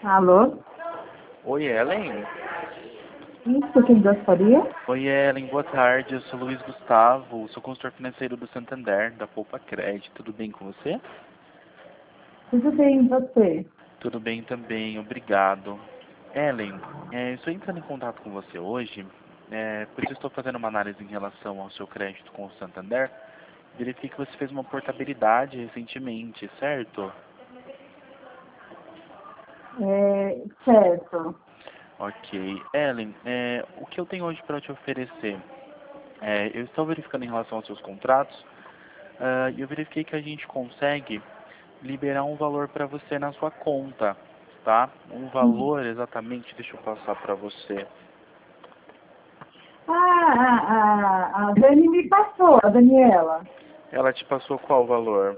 Alô? Oi, Ellen. Isso, quem gostaria? Oi, Ellen. Boa tarde. Eu sou Luiz Gustavo, sou consultor financeiro do Santander, da Poupa Crédito. Tudo bem com você? Tudo bem, e você? Tudo bem também, obrigado. Ellen, estou entrando em contato com você hoje, pois eu estou fazendo uma análise em relação ao seu crédito com o Santander. Verifiquei que você fez uma portabilidade recentemente, certo? Certo. Ok. Ellen, o que eu tenho hoje para te oferecer? Eu estou verificando em relação aos seus contratos, e eu verifiquei que a gente consegue liberar um valor para você na sua conta, tá? Um valor exatamente, deixa eu passar para você. A Dani me passou, a Daniela. Ela te passou qual valor?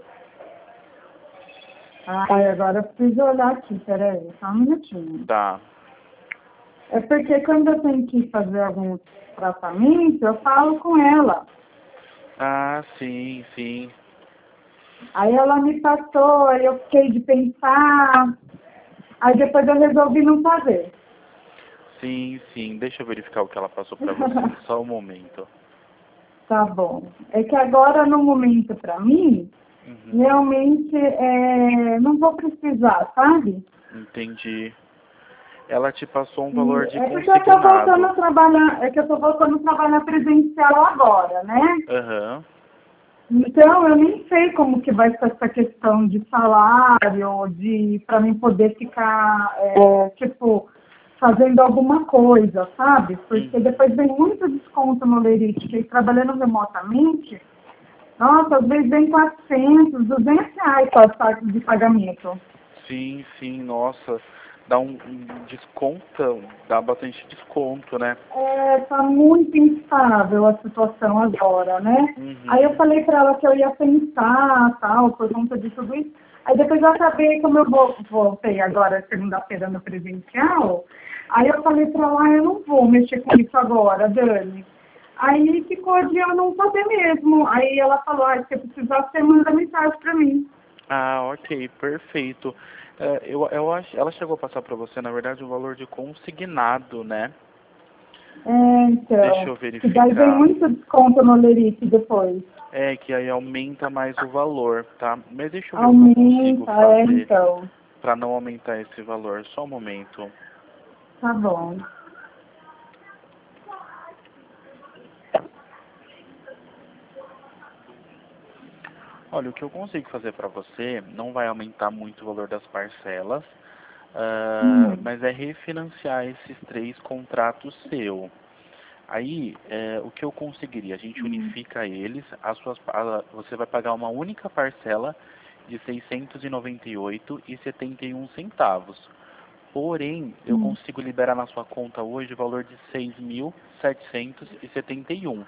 Agora eu preciso olhar aqui, peraí, só um minutinho. Tá. É porque quando eu tenho que fazer algum tratamento, eu falo com ela. Ah, sim, sim. Aí ela me passou, aí eu fiquei de pensar, aí depois eu resolvi não fazer. Sim, sim. Deixa eu verificar o que ela passou para você. Só um momento. Tá bom. É que agora, no momento, para mim, Uhum. realmente não vou precisar, sabe? Entendi. Ela te passou um E valor de é porque eu estou voltando consignado. a trabalhar, é que eu estou voltando a trabalhar presencial agora, né? Aham. Então, eu nem sei como que vai ser essa questão de salário, de para mim poder ficar, tipo, fazendo alguma coisa, sabe? Porque Uhum. depois vem muito desconto no Lerite, que trabalhando remotamente, nossa, às vezes vem 400, 200 reais para as partes de pagamento. Sim, sim, nossa. Dá um desconto, dá bastante desconto, né? Tá muito instável a situação agora, né? Aí eu Uhum. falei para ela que eu ia pensar, tal, por conta de tudo isso. Aí depois eu acabei, como eu voltei agora, segunda-feira, no presencial, aí eu falei para ela, eu não vou mexer com isso agora, Dani. Aí ficou de eu não fazer mesmo. Aí ela falou, se eu precisar, você manda mensagem para mim. Ah, ok, perfeito. Eu acho, ela chegou a passar para você, na verdade, o valor de consignado, né? Deixa Então, eu que daí vem verificar. muito desconto no Lerite depois. É que aí aumenta mais o valor, tá? Mas deixa eu ver o que eu consigo Aumenta, fazer então. para não aumentar esse valor. Só um momento. Tá bom. Olha, o que eu consigo fazer para você não vai aumentar muito o valor das parcelas, Hum, mas é refinanciar esses 3 contratos seu. Aí, o que eu conseguiria? A gente unifica eles, você vai pagar uma única parcela de 698,71 centavos. Porém, eu hum, consigo liberar na sua conta hoje o valor de 6.771.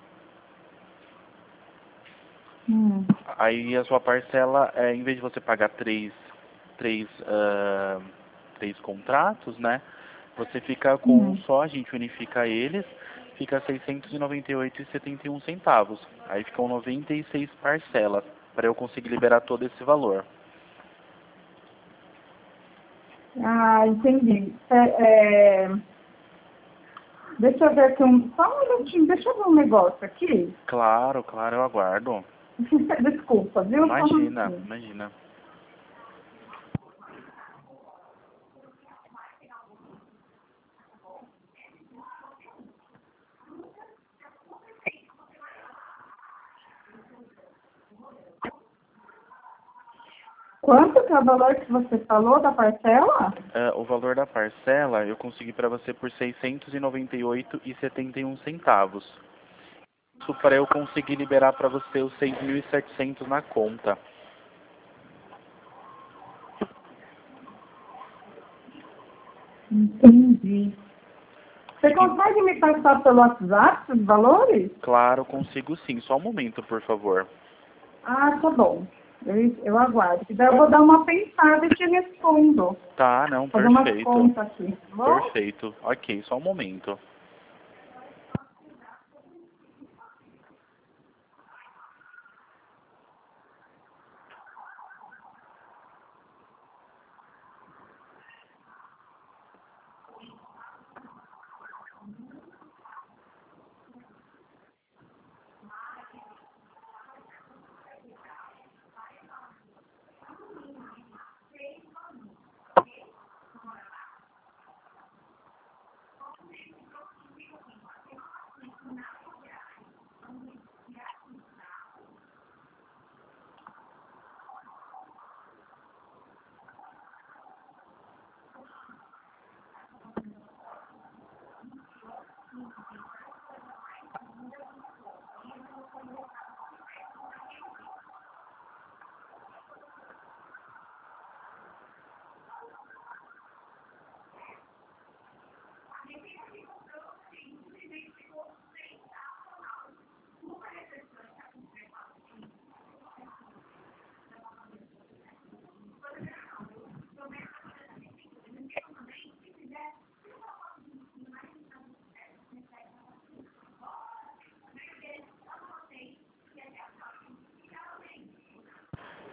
hum, Aí a sua parcela, em vez de você pagar três, ah, três contratos, né? Você fica com um hum. só, a gente unifica eles, fica 698,71 centavos. Aí ficam 96 parcelas, para eu conseguir liberar todo esse valor. Entendi. Deixa eu ver aqui só um minutinho, deixa eu ver um negócio aqui. Claro, claro, eu aguardo. Desculpa, viu? Só um Imagina, minutinho. imagina. Quanto que é o valor que você falou da parcela? O valor da parcela eu consegui para você por 698,71 centavos. Isso para eu conseguir liberar para você os 6.700 na conta. Entendi. Você Fique consegue me passar pelo WhatsApp os valores? claro, consigo sim. Só um momento, por favor. Tá bom. Eu aguardo. Daí eu vou dar uma pensada e te respondo. Tá, não, Fazer umas perfeito. contas aqui, tá bom? Perfeito. Ok, só um momento.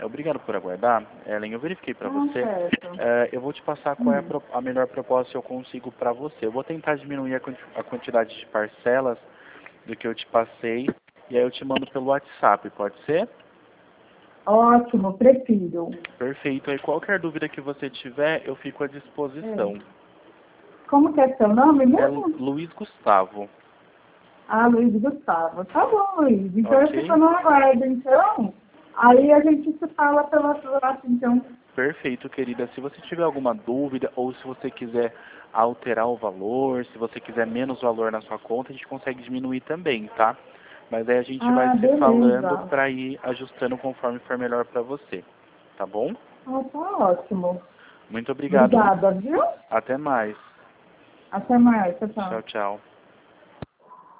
obrigado por aguardar. Ellen, eu verifiquei para você. Certo. Eu vou te passar qual é a melhor proposta que eu consigo para você. Eu vou tentar diminuir a quantidade de parcelas do que eu te passei e aí eu te mando pelo WhatsApp, pode ser? Ótimo, prefiro. Perfeito. Aí qualquer dúvida que você tiver, eu fico à disposição. Como que é seu nome É mesmo? Luiz Gustavo. Ah, Luiz Gustavo. Tá bom, Luiz. Então eu Ok? fico no aguardo, então. Aí a gente se fala pelo WhatsApp, então. Perfeito, querida. Se você tiver alguma dúvida ou se você quiser alterar o valor, se você quiser menos valor na sua conta, a gente consegue diminuir também, tá? Mas aí a gente vai Ah, se falando beleza. para ir ajustando conforme for melhor para você, tá bom? Ah, tá ótimo. Muito obrigado. Obrigada, viu? Até mais. Até mais, tchau, tchau. Tchau, tchau.